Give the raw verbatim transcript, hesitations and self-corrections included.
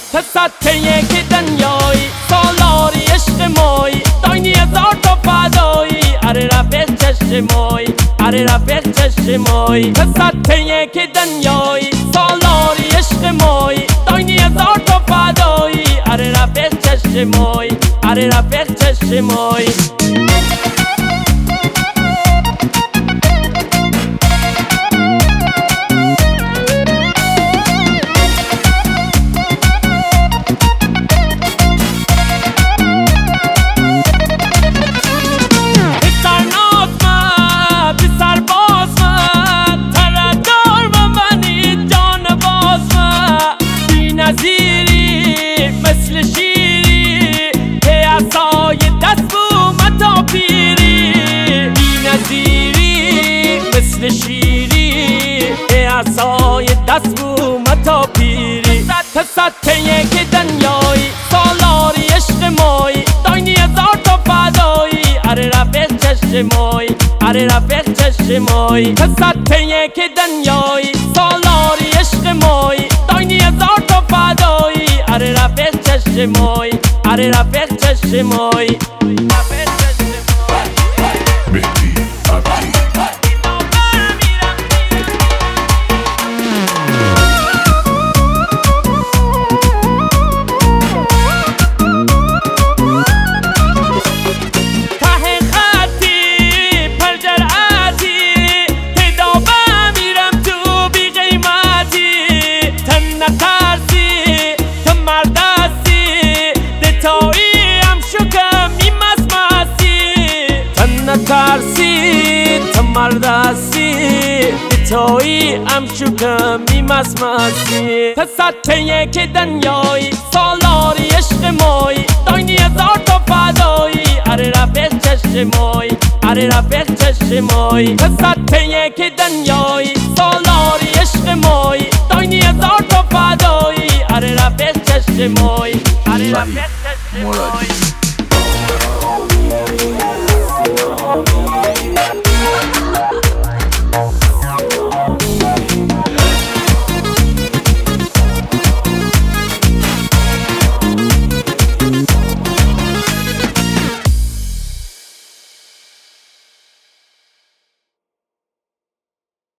پسات یک دنیایی سالاری عشق مایی داینی هزار تا فدایی اره رفیق چشمایی اره رفیق چشمایی پسات یک دنیایی سالاری عشق مایی داینی هزار تا فدایی اره رفیق چشمایی اره رفیق چشمایی مثل شیری که عصای دست بومت تا پیری بی نظیری مثل شیری که عصای دست بومت تا پیری پسات یک دنیایی سالاری عشق مایی داینی هزار تا فدایی اره رفیق چشمایی اره رفیق چشمایی پسات یک دنیایی سالاری عشق مایی داینی هزار تا فدایی اره رفیق چشمایی اره رفیق چشمایی مهدی عبدی ترسی تو مردستی تویی ام شکم میمسمسی پسات یک دنیایی سالاری عشق مایی داینی هزار تا فدایی اره رفیق چشمایی اره رفیق چشمایی پسات یک دنیایی سالاری عشق مایی داینی هزار تا فدایی اره رفیق چشمایی اره رفیق چشمایی